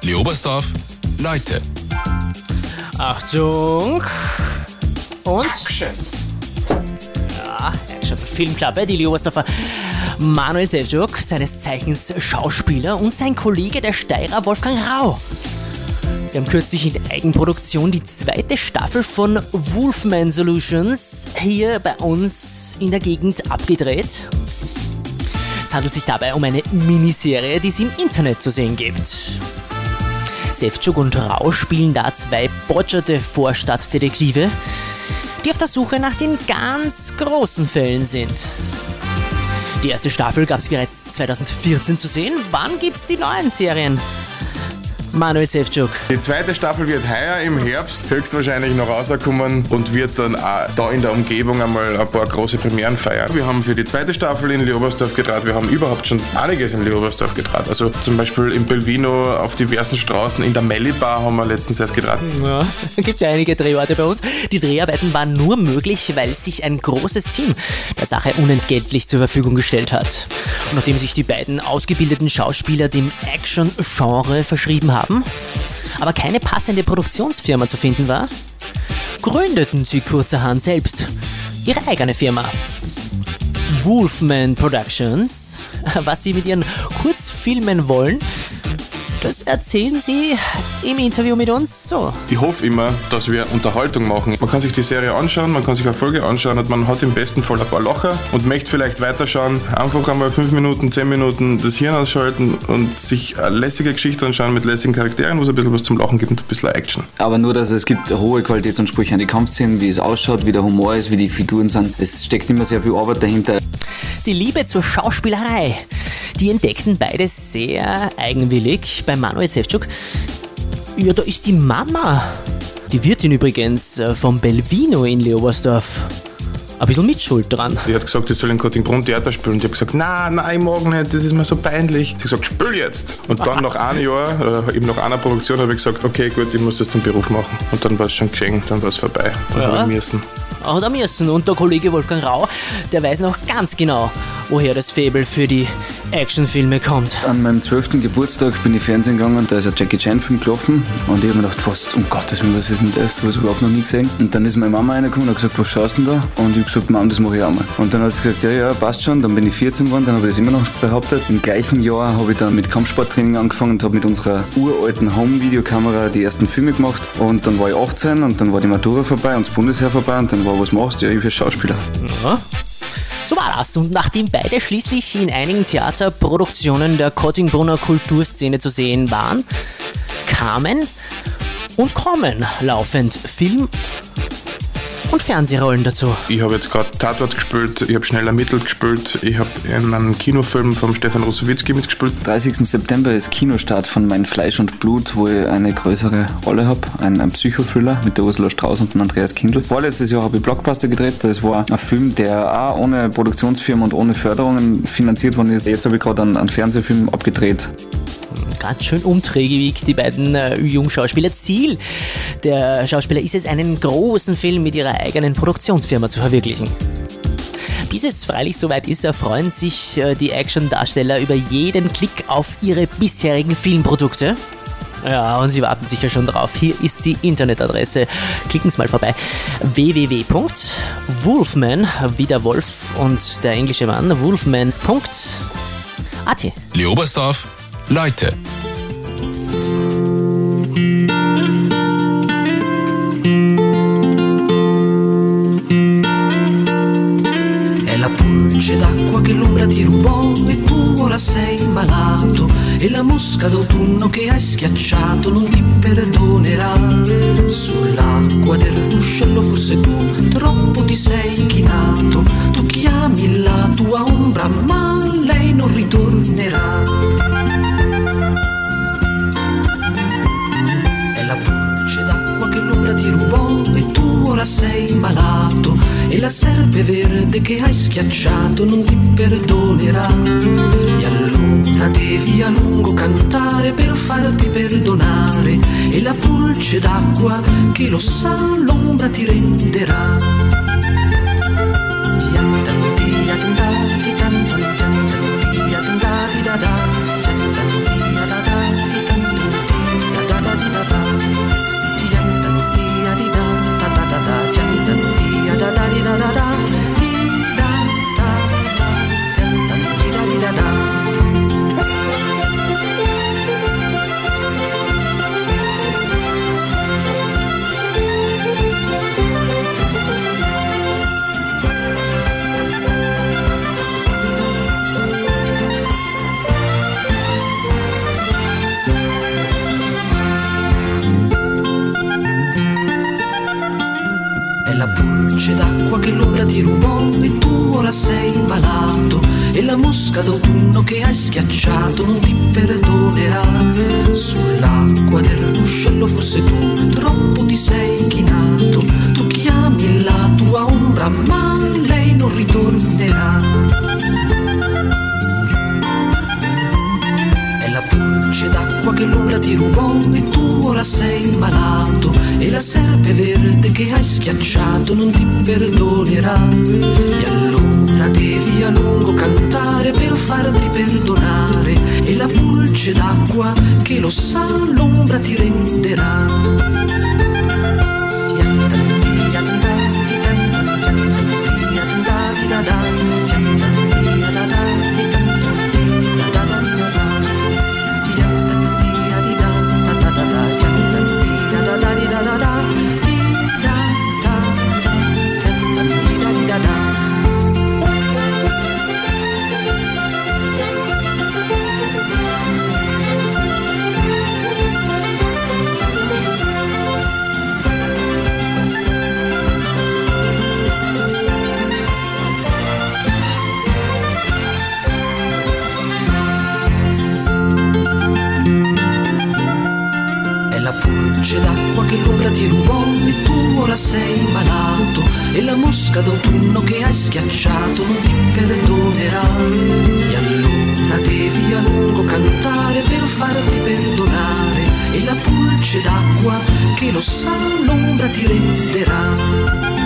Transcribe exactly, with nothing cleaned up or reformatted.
Leobersdorf, Leute. Achtung. Und? Action. Ja, Action. Filmklappe, die Leobersdorfer Manuel Seljuk, seines Zeichens Schauspieler, und sein Kollege, der Steirer Wolfgang Rau. Wir haben kürzlich in Eigenproduktion die zweite Staffel von Wolfman Solutions hier bei uns in der Gegend abgedreht. Es handelt sich dabei um eine Miniserie, die es im Internet zu sehen gibt. Seljuk und Rau spielen da zwei botscherte Vorstadtdetektive, die auf der Suche nach den ganz großen Fällen sind. Die erste Staffel gab es bereits zweitausendvierzehn zu sehen. Wann gibt's die neuen Serien? Manuel Seljuk. Die zweite Staffel wird heuer im Herbst höchstwahrscheinlich noch rauskommen und wird dann auch da in der Umgebung einmal ein paar große Premieren feiern. Wir haben für die zweite Staffel in Leobersdorf gedreht. Wir haben überhaupt schon einiges in Leobersdorf gedreht. Also zum Beispiel in Belvino auf diversen Straßen. In der Melli-Bar haben wir letztens erst gedreht. Ja, es gibt ja einige Drehorte bei uns. Die Dreharbeiten waren nur möglich, weil sich ein großes Team der Sache unentgeltlich zur Verfügung gestellt hat. Und nachdem sich die beiden ausgebildeten Schauspieler dem Action-Genre verschrieben haben, aber keine passende Produktionsfirma zu finden war, gründeten sie kurzerhand selbst ihre eigene Firma. Wolfman Productions. Was sie mit ihren Kurzfilmen wollen, das erzählen sie im Interview mit uns so. Ich hoffe immer, dass wir Unterhaltung machen. Man kann sich die Serie anschauen, man kann sich eine Folge anschauen und man hat im besten Fall ein paar Lacher und möchte vielleicht weiterschauen. Einfach einmal fünf Minuten, zehn Minuten das Hirn ausschalten und sich eine lässige Geschichte anschauen mit lässigen Charakteren, wo es ein bisschen was zum Lachen gibt und ein bisschen Action. Aber nur, dass es gibt hohe Qualitätsansprüche an die Kampfszenen, wie es ausschaut, wie der Humor ist, wie die Figuren sind. Es steckt immer sehr viel Arbeit dahinter. Die Liebe zur Schauspielerei, die entdeckten beide sehr eigenwillig bei Manuel Seljuk. Ja, da ist die Mama. Die Wirtin übrigens vom Belvino in Leobersdorf. Ein bisschen Mitschuld dran. Die hat gesagt, ich soll in Kottingbrunn Theater spielen. Und ich habe gesagt, nein, nein, ich mag nicht, das ist mir so peinlich. Sie hat gesagt, spiel jetzt. Und dann nach einem Jahr, oder eben nach einer Produktion, habe ich gesagt, okay, gut, ich muss das zum Beruf machen. Und dann war es schon geschehen, dann war es vorbei. Dann Ja. habe ich müssen. Hat er müssen. Und der Kollege Wolfgang Rau, der weiß noch ganz genau, woher das Faible für die Actionfilme kommt. An meinem zwölften Geburtstag bin ich Fernsehen gegangen und da ist ein Jackie Chan Film gelaufen und ich habe mir gedacht, was, um Gottes Willen, was ist denn das? Was habe ich überhaupt noch nie gesehen. Und dann ist meine Mama reingekommen und hat gesagt, was schaust du denn da? Und ich habe gesagt, Mama, das mache ich auch mal. Und dann hat sie gesagt, ja, ja, passt schon. Dann bin ich vierzehn geworden, dann habe ich das immer noch behauptet. Im gleichen Jahr habe ich dann mit Kampfsporttraining angefangen und habe mit unserer uralten Home-Videokamera die ersten Filme gemacht. Und dann war ich achtzehn und dann war die Matura vorbei und das Bundesheer vorbei und dann war, was machst du? Ja, ich bin Schauspieler. Ja. So war das. Und nachdem beide schließlich in einigen Theaterproduktionen der Kottingbrunner Kulturszene zu sehen waren, kamen und kommen laufend Film- und Fernsehrollen dazu. Ich habe jetzt gerade Tatort gespielt, ich habe Schnell ermittelt gespielt, ich habe in einem Kinofilm von Stefan Russowitzki mitgespielt. dreißigsten September ist Kinostart von Mein Fleisch und Blut, wo ich eine größere Rolle habe, ein, ein Psychothriller mit der Ursula Strauß und dem Andreas Kindl. Vorletztes Jahr habe ich Blockbuster gedreht, das war ein Film, der auch ohne Produktionsfirma und ohne Förderungen finanziert worden ist. Jetzt habe ich gerade einen, einen Fernsehfilm abgedreht. Ganz schön umträglich, die beiden äh, Jungschauspieler. Ziel der Schauspieler ist es, einen großen Film mit ihrer eigenen Produktionsfirma zu verwirklichen. Bis es freilich soweit ist, erfreuen sich äh, die Action-Darsteller über jeden Klick auf ihre bisherigen Filmprodukte. Ja, und sie warten sicher schon drauf. Hier ist die Internetadresse. Klicken Sie mal vorbei. w w w punkt wolfman, wie der Wolf und der englische Mann, wolfman punkt a t. Leobersdorf, Leute. È la pulce d'acqua che l'ombra ti rubò e tu ora sei malato e la mosca d'autunno che hai schiacciato non ti perdonerà. Sull'acqua del ruscello forse tu troppo ti sei chinato, tu chiami la tua ombra ma lei non ritornerà. È la pulce d'acqua che l'ombra ti rubò e tu ora sei malato e la serpe verde che hai schiacciato non ti perdonerà. E allora devi a lungo cantare per farti perdonare e la pulce d'acqua che lo sa l'ombra ti renderà. che l'ombra ti rubò e tu ora sei malato, e la mosca d'autunno che hai schiacciato non ti perdonerà. Sull'acqua del ruscello forse tu troppo ti sei chinato, tu chiami la tua ombra ma lei non ritornerà. È la pulce d'acqua che l'ombra ti rubò e tu ora sei malato, e la serpe verde che hai schiacciato non ti perdonerà. E allora devi a lungo cantare per farti perdonare, e la pulce d'acqua che lo sa l'ombra ti renderà. D'acqua che l'ombra ti rubò e tu ora sei malato, e la mosca d'autunno che hai schiacciato non ti perdonerà. E allora devi a lungo cantare per farti perdonare, e la pulce d'acqua che lo sa l'ombra ti renderà.